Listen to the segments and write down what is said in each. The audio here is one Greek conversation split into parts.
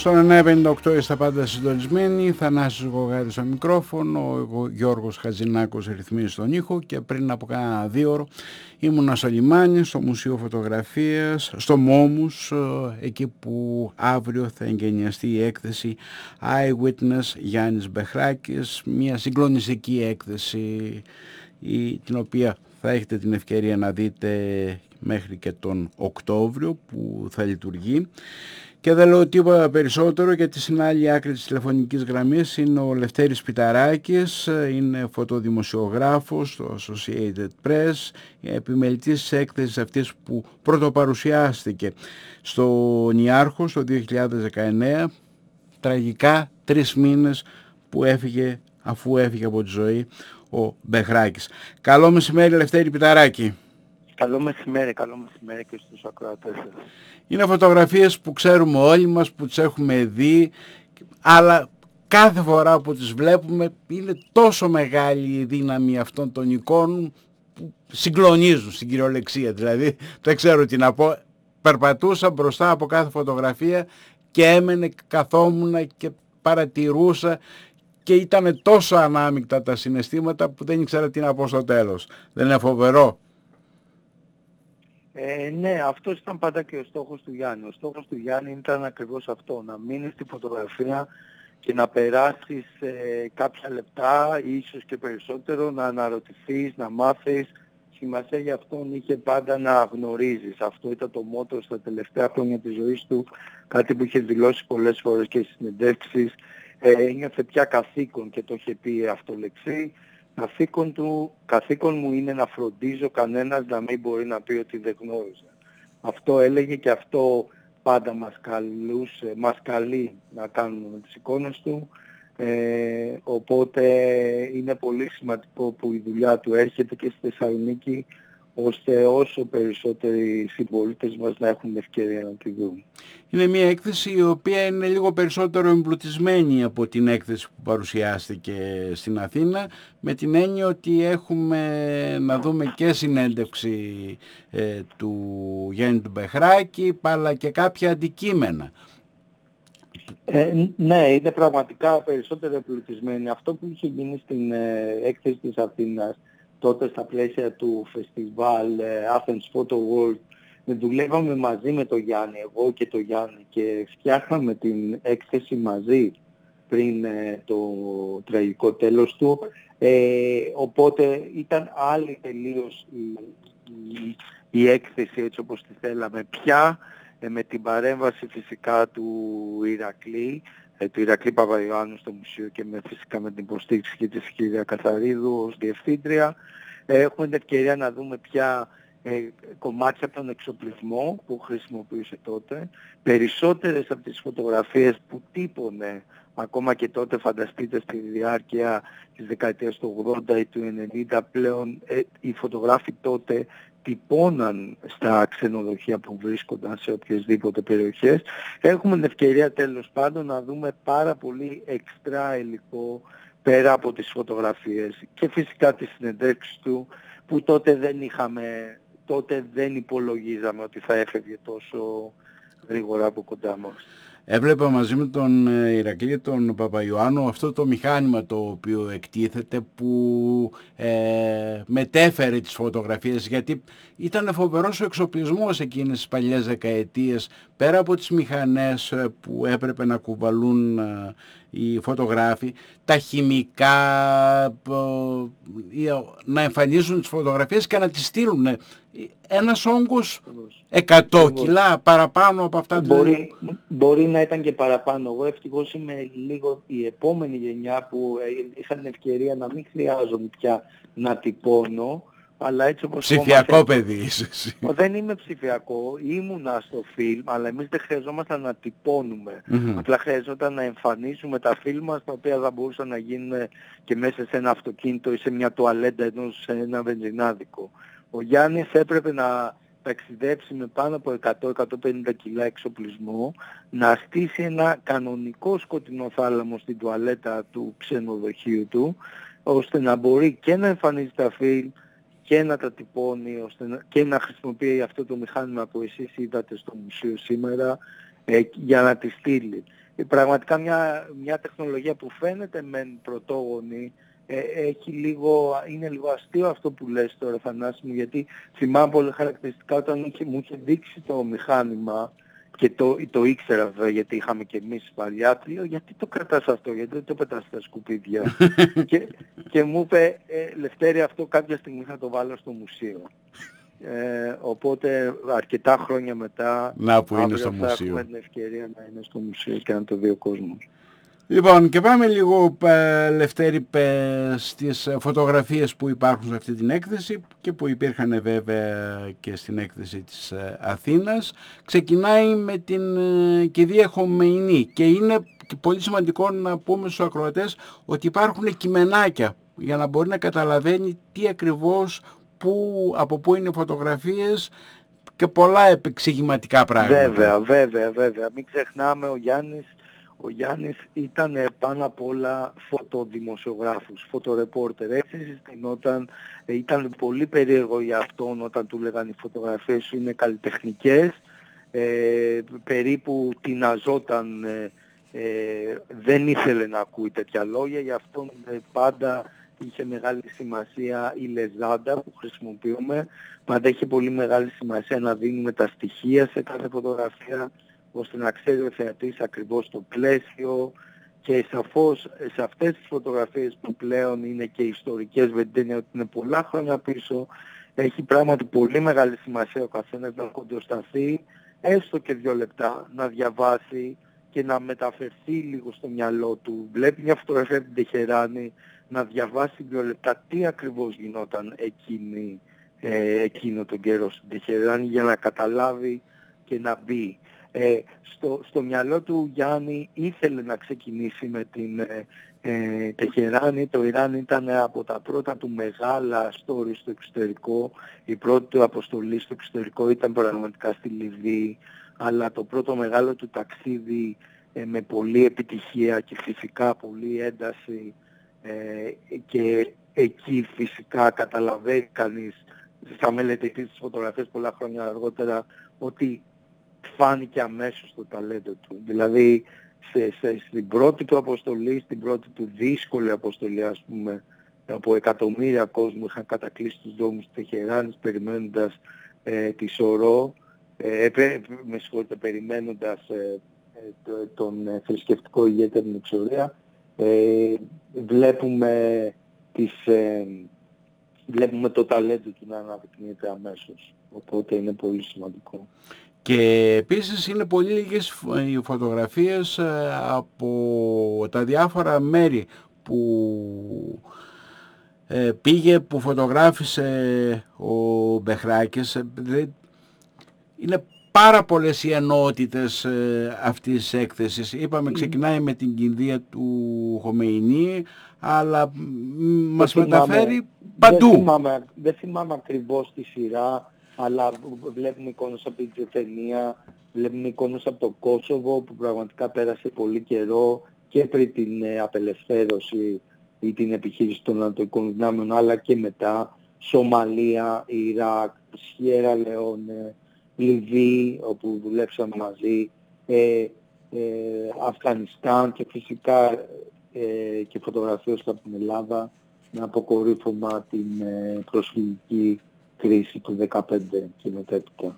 Στον 958 είστε πάντα συντονισμένοι. Θανάσης Γογάρης στο μικρόφωνο, ο Γιώργος Χατζηνάκος ρυθμίζει στον ήχο και πριν από κάνα 2 ώρο ήμουνα στο λιμάνι, στο Μουσείο Φωτογραφίας, στο Μόμους, εκεί που αύριο θα εγκαινιαστεί η έκθεση Eyewitness Γιάννης Μπεχράκης, μια συγκλονιστική έκθεση την οποία θα έχετε την ευκαιρία να δείτε μέχρι και τον Οκτώβριο που θα λειτουργεί. Και δεν λέω τίποτα περισσότερο γιατί στην άλλη άκρη της τηλεφωνικής γραμμής είναι ο Λευτέρης Πιταράκης, είναι φωτοδημοσιογράφος στο Associated Press, επιμελητής της έκθεσης αυτής που πρωτοπαρουσιάστηκε στον Ιάρχο το 2019, τραγικά 3 μήνες που έφυγε αφού έφυγε από τη ζωή ο Μπεχράκης. Καλό μεσημέρι Λευτέρη Πιταράκη. Καλό μεσημέρι και στους ακροατές σας. Είναι φωτογραφίες που ξέρουμε όλοι μας, που τις έχουμε δει, αλλά κάθε φορά που τις βλέπουμε είναι τόσο μεγάλη η δύναμη αυτών των εικόνων που συγκλονίζουν στην κυριολεξία. Δηλαδή, δεν ξέρω τι να πω, περπατούσα μπροστά από κάθε φωτογραφία και έμενε, καθόμουν και παρατηρούσα και ήταν τόσο ανάμεικτα τα συναισθήματα που δεν ήξερα τι να πω στο τέλος. Δεν είναι φοβερό? Ναι, αυτός ήταν πάντα και ο στόχος του Γιάννη. Ο στόχος του Γιάννη ήταν ακριβώς αυτό, να μείνεις στη φωτογραφία και να περάσεις κάποια λεπτά, ίσως και περισσότερο, να αναρωτηθείς, να μάθεις. Σημασία για αυτόν είχε πάντα να γνωρίζεις. Αυτό ήταν το μότο στα τελευταία χρόνια της ζωής του, κάτι που είχε δηλώσει πολλές φορές και στις συνεντεύξεις. Ένιωθε πια καθήκον και το είχε πει αυτό λεξί. Καθήκον μου είναι να φροντίζω κανένας να μην μπορεί να πει ότι δεν γνώριζε. Αυτό έλεγε και αυτό πάντα μας καλεί να κάνουμε με τις εικόνες του. Οπότε είναι πολύ σημαντικό που η δουλειά του έρχεται και στη Θεσσαλονίκη, ώστε όσο περισσότεροι συμπολίτες μας να έχουν ευκαιρία να τη δουν. Είναι μια έκθεση η οποία είναι λίγο περισσότερο εμπλουτισμένη από την έκθεση που παρουσιάστηκε στην Αθήνα, με την έννοια ότι έχουμε να δούμε και συνέντευξη του Γιάννη του Μπεχράκη, αλλά και κάποια αντικείμενα. Ναι, είναι πραγματικά περισσότερο εμπλουτισμένη. Αυτό που είχε γίνει στην έκθεση της Αθήνας τότε στα πλαίσια του φεστιβάλ Athens Photo World, δουλεύαμε μαζί με τον Γιάννη, εγώ και τον Γιάννη, και φτιάχναμε την έκθεση μαζί πριν το τραγικό τέλος του. Οπότε ήταν άλλη τελείως η έκθεση έτσι όπως τη θέλαμε πια, με την παρέμβαση φυσικά του Ηρακλή Παπαϊωάννου στο μουσείο και φυσικά με την υποστήριξη και της κυρία Καθαρίδου ως διευθύντρια. Έχουμε την ευκαιρία να δούμε πια κομμάτια από τον εξοπλισμό που χρησιμοποιούσε τότε. Περισσότερες από τις φωτογραφίες που τύπωνε ακόμα και τότε, φανταστείτε, στη διάρκεια της δεκαετίας του 80 ή του 90, πλέον οι φωτογράφοι τότε τυπώναν στα ξενοδοχεία που βρίσκονταν σε οποιασδήποτε περιοχές. Έχουμε την ευκαιρία τέλος πάντων να δούμε πάρα πολύ εξτρά υλικό πέρα από τις φωτογραφίες και φυσικά τις συνεντεύξεις του, που τότε δεν υπολογίζαμε ότι θα έφευγε τόσο γρήγορα από κοντά μας. Έβλεπα μαζί με τον Ηρακλή τον Παπαϊωάννου αυτό το μηχάνημα το οποίο εκτίθεται, που μετέφερε τις φωτογραφίες, γιατί ήταν φοβερός ο εξοπλισμός εκείνες τις παλιές δεκαετίες, πέρα από τις μηχανές που έπρεπε να κουβαλούν οι φωτογράφοι, τα χημικά, να εμφανίζουν τις φωτογραφίες και να τις στείλουν. Ένας όγκος 100 κιλά παραπάνω από αυτά. Μπορεί να ήταν και παραπάνω. Εγώ ευτυχώς είμαι λίγο η επόμενη γενιά που είχα την ευκαιρία να μην χρειάζομαι πια να τυπώνω, αλλά έτσι όπως... Ψηφιακό παιδί είσαι. Δεν είμαι ψηφιακό, ήμουνα στο φιλμ, αλλά εμείς δεν χρειαζόμασταν να τυπώνουμε. Απλά χρειαζόταν να εμφανίσουμε τα φιλμ μας, τα οποία θα μπορούσαν να γίνουν και μέσα σε ένα αυτοκίνητο ή σε μια τουαλέτα ενώ σε ένα βενζινάδικο. Ο Γιάννης έπρεπε να ταξιδέψει με πάνω από 100-150 κιλά εξοπλισμό, να στήσει ένα κανονικό σκοτεινό θάλαμο στην τουαλέτα του ξενοδοχείου του, ώστε να μπορεί και να εμφανίζει τα φιλμ και να τα τυπώνει, και να χρησιμοποιεί αυτό το μηχάνημα που εσείς είδατε στο μουσείο σήμερα για να τη στείλει. πραγματικά μια τεχνολογία που φαίνεται μεν πρωτόγονη, είναι λίγο αστείο αυτό που λες τώρα, Θανάση μου, γιατί θυμάμαι πολύ χαρακτηριστικά όταν μου είχε δείξει το μηχάνημα και το ήξερα βέβαια, γιατί είχαμε και εμείς παλιά, του λέω γιατί το κρατάς αυτό, γιατί δεν το πετάς στα σκουπίδια. και μου είπε, Λευτέρη, αυτό κάποια στιγμή θα το βάλω στο μουσείο. Οπότε αρκετά χρόνια μετά, αύριο θα έχουμε την ευκαιρία να είναι στο μουσείο και να το δει ο κόσμος. Λοιπόν, και πάμε λίγο, Λευτέρη, στις φωτογραφίες που υπάρχουν σε αυτή την έκθεση και που υπήρχαν βέβαια και στην έκθεση της Αθήνας. Ξεκινάει με την κηδεία Χωμεϊνή και είναι πολύ σημαντικό να πούμε στους ακροατές ότι υπάρχουν κειμενάκια για να μπορεί να καταλαβαίνει τι ακριβώς, από πού είναι φωτογραφίες και πολλά επεξηγηματικά πράγματα. Βέβαια. Μην ξεχνάμε, ο Γιάννης ήταν πάνω απ' όλα φωτοδημοσιογράφος, φωτορεπόρτερ. Έτσι συστηνόταν, ήταν πολύ περίεργο για αυτόν όταν του λέγανε οι φωτογραφίες σου είναι καλλιτεχνικές, περίπου τειναζόταν, δεν ήθελε να ακούει τέτοια λόγια, γι' αυτό πάντα είχε μεγάλη σημασία η λεζάντα που χρησιμοποιούμε, πάντα είχε πολύ μεγάλη σημασία να δίνουμε τα στοιχεία σε κάθε φωτογραφία, ώστε να ξέρει ο θεατής ακριβώς το πλαίσιο, και σαφώς σε αυτές τις φωτογραφίες που πλέον είναι και ιστορικές, με την έννοια ότι είναι πολλά χρόνια πίσω, έχει πράγματι πολύ μεγάλη σημασία ο καθένας να κοντοσταθεί έστω και 2 λεπτά, να διαβάσει και να μεταφερθεί λίγο στο μυαλό του. Βλέπει μια φωτογραφία από την Τεχεράνη, να διαβάσει 2 λεπτά τι ακριβώς γινόταν εκείνο τον καιρό στην Τεχεράνη, για να καταλάβει και να μπει. Στο μυαλό του Γιάννη ήθελε να ξεκινήσει με την Τεχεράνη. Το Ιράν ήταν από τα πρώτα του μεγάλα stories στο εξωτερικό. Η πρώτη του αποστολή στο εξωτερικό ήταν πραγματικά στη Λιβύη, αλλά το πρώτο μεγάλο του ταξίδι με πολλή επιτυχία και φυσικά πολλή ένταση, και εκεί φυσικά καταλαβαίνει κανείς, θα μελετηθεί τις φωτογραφίες πολλά χρόνια αργότερα, ότι φάνηκε αμέσως το ταλέντο του. Δηλαδή στην πρώτη του αποστολή, στην πρώτη του δύσκολη αποστολή, ας πούμε, από εκατομμύρια κόσμου είχαν κατακλείσει τους δρόμους της Τεχεράνης περιμένοντας τη Σωρό, περιμένοντας τον θρησκευτικό ηγέτη την εξορία. Βλέπουμε το ταλέντο του να αναδεικνύεται αμέσως, οπότε είναι πολύ σημαντικό. Και επίσης είναι πολύ λίγες οι φωτογραφίες από τα διάφορα μέρη που πήγε, που φωτογράφησε ο Μπεχράκης. Είναι πάρα πολλές οι ενότητες αυτής της έκθεσης. Είπαμε, ξεκινάει με την κηδεία του Χωμεϊνή, αλλά μας μεταφέρει παντού. Δεν θυμάμαι ακριβώς τη σειρά, αλλά βλέπουμε εικόνες από την Τσετσενία, βλέπουμε εικόνες από το Κόσοβο που πραγματικά πέρασε πολύ καιρό και πριν την απελευθέρωση ή την επιχείρηση των ανατολικών δυνάμεων, αλλά και μετά. Σομαλία, Ιράκ, Σιέρα Λεόνε, Λιβύη όπου δουλέψαμε μαζί, Αφγανιστάν και φυσικά και φωτογραφίες από την Ελλάδα, με αποκορύφωμα την προσφυγική κρίση του 2015 και μετέπειτα.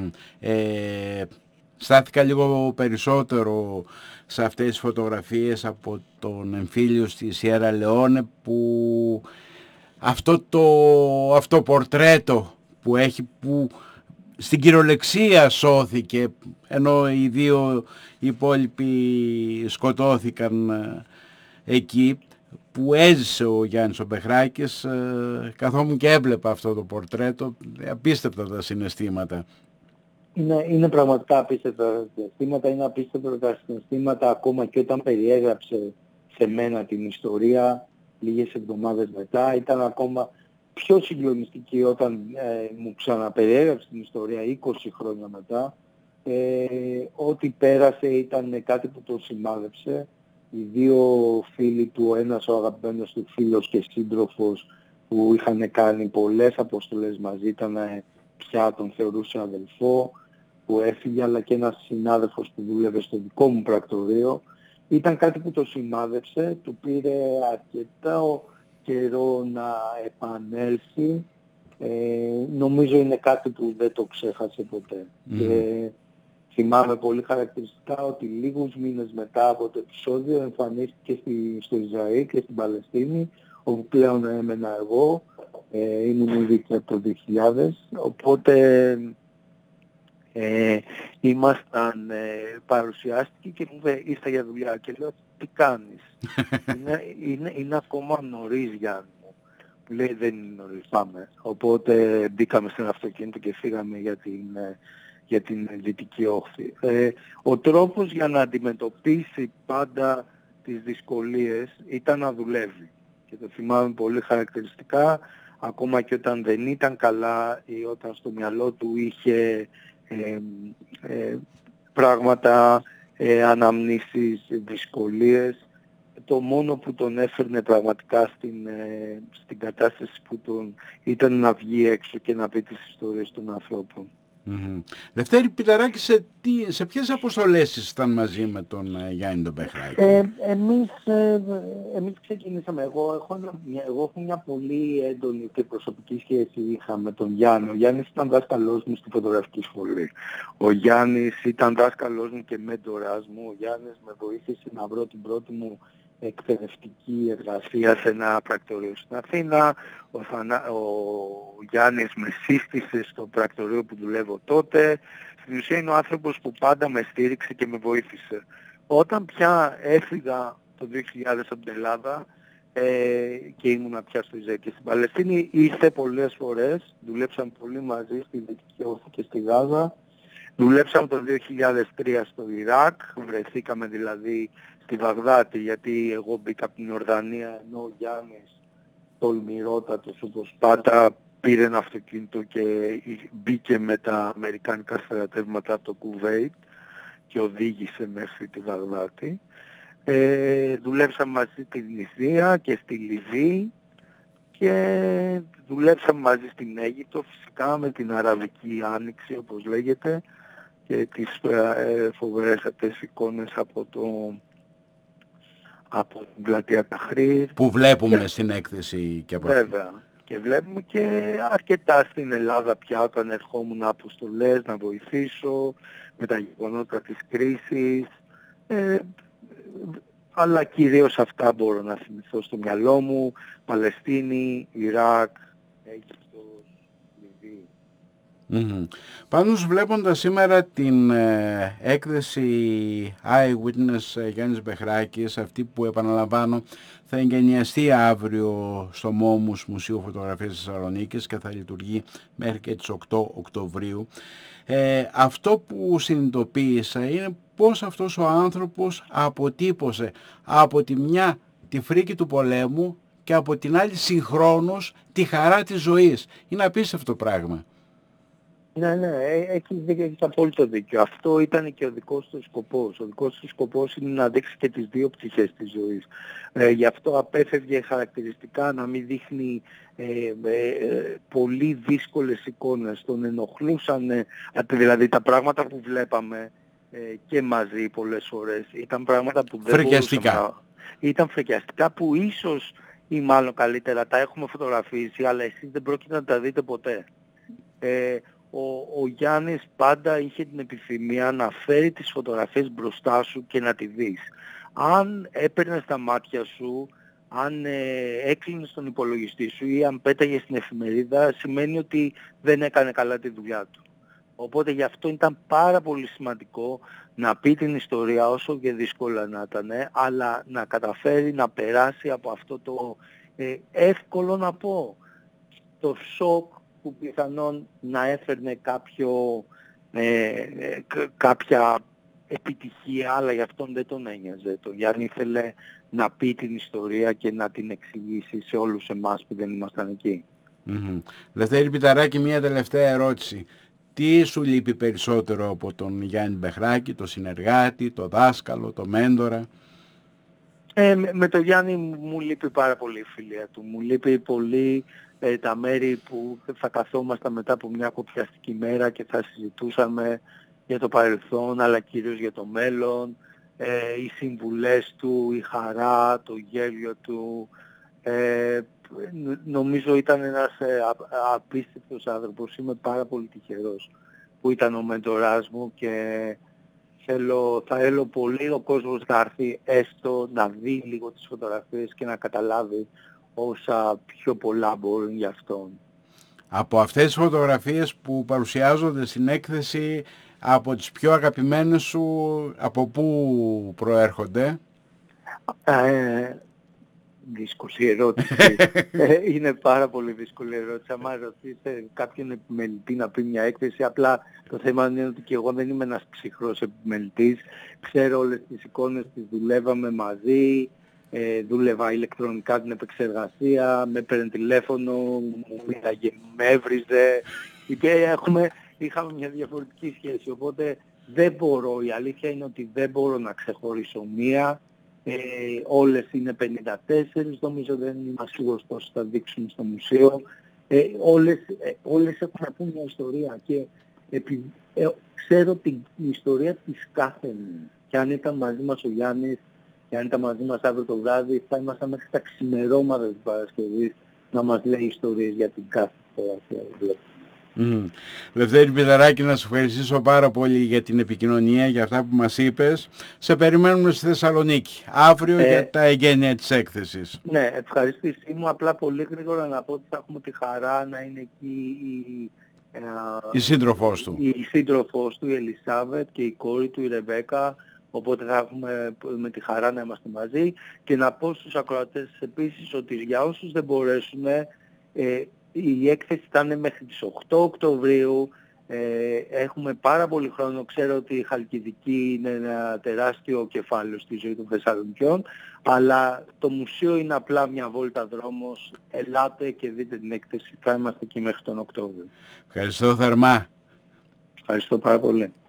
Στάθηκα λίγο περισσότερο σε αυτές τις φωτογραφίες από τον εμφύλιο στη Σιέρα Λεόνε, που αυτό πορτρέτο που έχει, που στην κυριολεξία σώθηκε, ενώ οι 2 υπόλοιποι σκοτώθηκαν εκεί, που έζησε ο Γιάννης ο Μπεχράκης. Καθόμουν και έβλεπα αυτό το πορτρέτο, απίστευτα τα συναισθήματα. Είναι πραγματικά απίστευτα τα συναισθήματα, είναι απίστευτα τα συναισθήματα ακόμα και όταν περιέγραψε σε μένα την ιστορία λίγες εβδομάδες μετά. Ήταν ακόμα πιο συγκλονιστική όταν μου ξαναπεριέγραψε την ιστορία 20 χρόνια μετά. Ό,τι πέρασε ήταν κάτι που τον σημάδεψε. Οι 2 φίλοι του, ο ένας ο αγαπημένος του φίλος και σύντροφος, που είχαν κάνει πολλές αποστολές μαζί, ήταν πια τον θεωρούσε αδελφό. που έφυγε, αλλά και ένας συνάδελφος που δούλευε στο δικό μου πρακτορείο. Ήταν κάτι που το σημάδεψε, του πήρε αρκετά καιρό να επανέλθει. Νομίζω είναι κάτι που δεν το ξέχασε ποτέ. Και θυμάμαι πολύ χαρακτηριστικά ότι λίγους μήνες μετά από το επεισόδιο εμφανίστηκε στο Ισραήλ και στην Παλαιστίνη, όπου πλέον έμενα εγώ. Ήμουν ήδη και από το 2000, οπότε παρουσιάστηκε και μου είπε ήρθα για δουλειά και λέω τι κάνεις. είναι ακόμα νωρίς, Γιάννη μου. Μου λέει δεν είναι νωρίς, πάμε. Οπότε μπήκαμε στην αυτοκίνητο και φύγαμε για την Δυτική Όχθη. Ο τρόπος για να αντιμετωπίσει πάντα τις δυσκολίες ήταν να δουλεύει. Και το θυμάμαι πολύ χαρακτηριστικά, ακόμα και όταν δεν ήταν καλά ή όταν στο μυαλό του είχε πράγματα, αναμνήσεις, δυσκολίες. Το μόνο που τον έφερνε πραγματικά στην κατάσταση που ήταν να βγει έξω και να πει τις ιστορίες των ανθρώπων. Δευτέρη Πιταράκη, σε ποιες αποστολές ήσταν μαζί με τον Γιάννη τον Μπεχράκη? Εμείς ξεκινήσαμε. Εγώ έχω μια πολύ έντονη και προσωπική σχέση είχα με τον Γιάννη. Ο Γιάννης ήταν δάσκαλός μου στη φωτογραφική σχολή. Ο Γιάννης ήταν δάσκαλός μου και μέντορας μου. Ο Γιάννης με βοήθησε να βρω την πρώτη μου εκπαιδευτική εργασία σε ένα πρακτορείο στην Αθήνα. Ο Γιάννης με σύστησε στο πρακτορείο που δουλεύω τότε. Στην ουσία είναι ο άνθρωπος που πάντα με στήριξε και με βοήθησε. Όταν πια έφυγα το 2000 από την Ελλάδα και ήμουνα πια στο Ισραήλ και στην Παλαιστίνη, ήρθε πολλές φορές, δουλέψαμε πολύ μαζί στη Δυτική Όχθη και στη Γάζα. Δουλέψαμε το 2003 στο Ιράκ, βρεθήκαμε δηλαδή στη Βαγδάτη, γιατί εγώ μπήκα από την Ιορδανία, ενώ ο Γιάννης τολμηρότατος όπως πάντα πήρε ένα αυτοκίνητο και μπήκε με τα αμερικάνικα στρατεύματα από το Κουβέιτ και οδήγησε μέχρι τη Βαγδάτη. Δουλέψαμε μαζί στην Τινησία και στη Λιβύη και δουλέψαμε μαζί στην Αίγυπτο, φυσικά με την Αραβική Άνοιξη όπως λέγεται, και τις φοβερές αυτές εικόνες από την πλατεία Ταχρήρ. Που βλέπουμε στην έκθεση και από αυτή. Βέβαια. Και βλέπουμε και αρκετά στην Ελλάδα πια όταν ερχόμουν αποστολές να βοηθήσω με τα γεγονότα της κρίσης. Αλλά κυρίως αυτά μπορώ να θυμηθώ στο μυαλό μου. Παλαιστίνη, Ιράκ, Αίγυπτος, Λιβύη. Πάντως βλέποντας σήμερα την έκθεση Eyewitness Γιάννης Μπεχράκης, αυτή που επαναλαμβάνω θα εγκαινιαστεί αύριο στο ΜΟΜΟΥΣ Μουσείο Φωτογραφίας Θεσσαλονίκης και θα λειτουργεί μέχρι και τις 8 Οκτωβρίου. Αυτό που συνειδητοποίησα είναι πως αυτός ο άνθρωπος αποτύπωσε από τη μια τη φρίκη του πολέμου και από την άλλη συγχρόνως τη χαρά της ζωής. Είναι απίστευτο πράγμα. Ναι, έχεις απόλυτο δίκιο. Αυτό ήταν και ο δικός του σκοπός. Ο δικός του σκοπός είναι να δείξει και τις δύο πτυχές της ζωής. Γι' αυτό απέφευγε χαρακτηριστικά να μην δείχνει πολύ δύσκολες εικόνες. Τον ενοχλούσαν, δηλαδή τα πράγματα που βλέπαμε και μαζί πολλές φορές ήταν πράγματα που δεν φρικιαστικά. Ήταν φρικιαστικά που ίσως ή μάλλον καλύτερα τα έχουμε φωτογραφίσει, αλλά εσείς δεν πρόκειται να τα δείτε ποτέ. Ο Γιάννης πάντα είχε την επιθυμία να φέρει τις φωτογραφίες μπροστά σου και να τη δεις. Αν έπαιρνες τα μάτια σου, αν έκλεινες τον υπολογιστή σου ή αν πέταγες στην εφημερίδα, σημαίνει ότι δεν έκανε καλά τη δουλειά του. Οπότε γι' αυτό ήταν πάρα πολύ σημαντικό να πει την ιστορία όσο και δύσκολα να ήταν, αλλά να καταφέρει να περάσει από αυτό το εύκολο να πω, το σοκ που πιθανόν να έφερνε κάποια επιτυχία, αλλά γι' αυτόν δεν τον ένοιαζε. Το Γιάννη ήθελε να πει την ιστορία και να την εξηγήσει σε όλους εμάς που δεν ήμασταν εκεί. Δευτέρη Πιταράκη, μια τελευταία ερώτηση. Τι σου λείπει περισσότερο από τον Γιάννη Μπεχράκη, το συνεργάτη, το δάσκαλο, το μέντορα? Με τον Γιάννη μου λείπει πάρα πολύ η φιλία του. Μου λείπει πολύ τα μέρη που θα καθόμασταν μετά από μια κοπιαστική μέρα και θα συζητούσαμε για το παρελθόν αλλά κυρίως για το μέλλον, οι συμβουλές του, η χαρά, το γέλιο του. Νομίζω ήταν ένας απίστευτος άνθρωπος. Είμαι πάρα πολύ τυχερός που ήταν ο μέντοράς μου και θα θέλω πολύ ο κόσμος να έρθει έστω να δει λίγο τις φωτογραφίες και να καταλάβει όσα πιο πολλά μπορούν για αυτόν. Από αυτές τις φωτογραφίες που παρουσιάζονται στην έκθεση, από τις πιο αγαπημένες σου, από πού προέρχονται? Δύσκολη ερώτηση. Είναι πάρα πολύ δύσκολη ερώτηση. Αν ρωτήσετε κάποιον επιμελητή να πει μια έκθεση, απλά το θέμα είναι ότι και εγώ δεν είμαι ένας ψυχρός επιμελητής. Ξέρω όλες τις εικόνες, τις δουλεύαμε μαζί, δούλευα ηλεκτρονικά την επεξεργασία, με έπαιρνε τηλέφωνο, μου μίλαγε, με έβριζε. Είχαμε μια διαφορετική σχέση, οπότε δεν μπορώ, η αλήθεια είναι ότι δεν μπορώ να ξεχωρίσω μία. Όλες είναι 54, νομίζω, δεν είμαι σίγουρος πώς θα δείξουν στο μουσείο. Όλες έχουν να πούν μια ιστορία και ξέρω την ιστορία της κάθε μου. Και αν ήταν μαζί μας ο Γιάννης, και αν ήταν μαζί μας αύριο το βράδυ, θα ήμασταν μέχρι τα ξημερώματα της Παρασκευής να μας λέει ιστορίες για την κάθε φωτογραφία. Λευτέρη Πιδαράκη, να σου ευχαριστήσω πάρα πολύ για την επικοινωνία, για αυτά που μας είπες. Σε περιμένουμε στη Θεσσαλονίκη αύριο για τα εγγένεια της έκθεσης. Ναι, ευχαριστήσή μου. Απλά πολύ γρήγορα να πω ότι θα έχουμε τη χαρά να είναι εκεί η σύντροφός του. Η σύντροφός του, η Ελισάβετ, και η κόρη του, η Ρεβέκα. Οπότε θα έχουμε με τη χαρά να είμαστε μαζί. Και να πω στους ακροατές επίσης ότι για όσους δεν μπορέσουν, η έκθεση ήταν μέχρι τις 8 Οκτωβρίου. Έχουμε πάρα πολύ χρόνο. Ξέρω ότι η Χαλκιδική είναι ένα τεράστιο κεφάλαιο στη ζωή των Θεσσαλονικιών, αλλά το μουσείο είναι απλά μια βόλτα δρόμος. Ελάτε και δείτε την έκθεση. Θα είμαστε εκεί μέχρι τον Οκτώβριο. Ευχαριστώ θερμά. Ευχαριστώ πάρα πολύ.